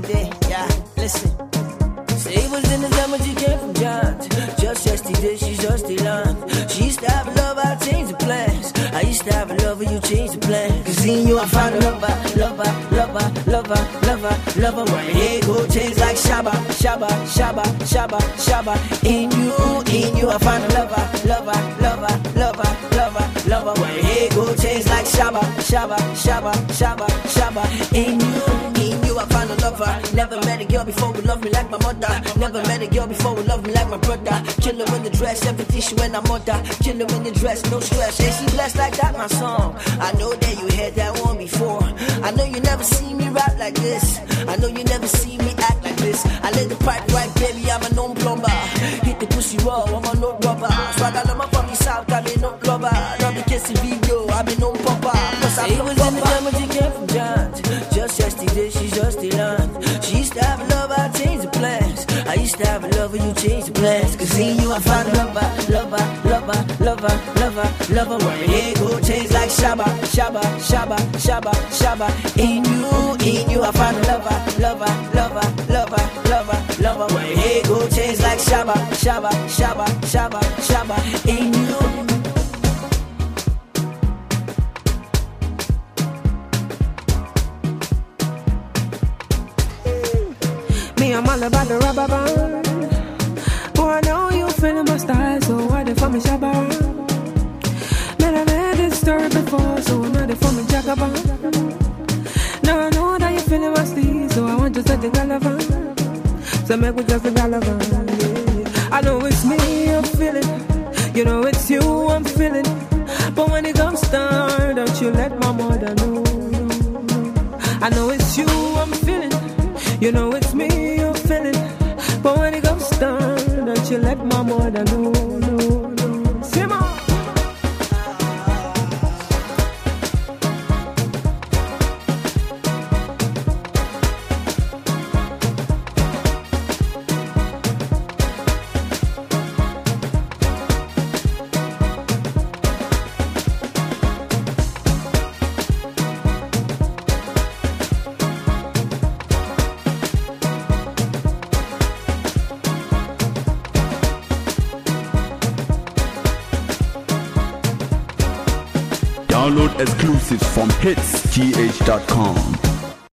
yesterday. Yeah, listen. Say it was in the summer, she came from John. Just yesterday, she just learned. She used to have a love, I changed the plans. I used to have a lover, you changed the plan. Cause in you I found a lover, lover, lover, lover, lover, lover. When it go change like Shabba, Shabba, Shabba, Shabba, Shabba. In you I found a lover, lover, lover, lover, lover, lover. When it go change like Shabba, Shabba, Shabba, Shabba, Shabba. In you I found a lover. Never met a girl before who loved me like my mother. Never met a girl before who loved me like my brother. Kill her in the dress, everything she when I'm mother. Kill her in the dress, no stress. Ain't she blessed like that, my song? I know that you heard that one before. I know you never see me rap like this. I know you never see me act like this. I let the pipe right, baby, I'm a known plumber. Hit the pussy raw, I'm a no rubber. Swag I love from the south, I'm a no rubber. Not the kissing video, I'm a no popper. It was in the time when she came from John. Just yesterday, she just learned. She used to have a love, I changed the plans. I used to have a lover, you changed the plans. Cause in you I found a lover, lover, lover, lover, lover, lover. When it go change like Shabba, Shabba, Shabba, Shabba, Shabba. In you I found a lover, lover, lover, lover, lover, lover. When it go change like Shabba, Shabba, Shabba, Shabba, Shabba. In you. I'm all about the rubber band. Boy, I know you feeling my style, so why they for me shabba? Man, I've heard this story before, so now they for me jagaban. Now I know that you feeling my steez, so I want to set the galavan. So make we just the galavan, yeah. I know it's me you're feeling, you know it's you I'm feeling. But when it comes down, don't you let my mother know. I know it's you I'm feeling, you know it's me you're feeling. But when it comes down, don't you let my mother know, no, no. Simmer. Download exclusives from hitsgh.com.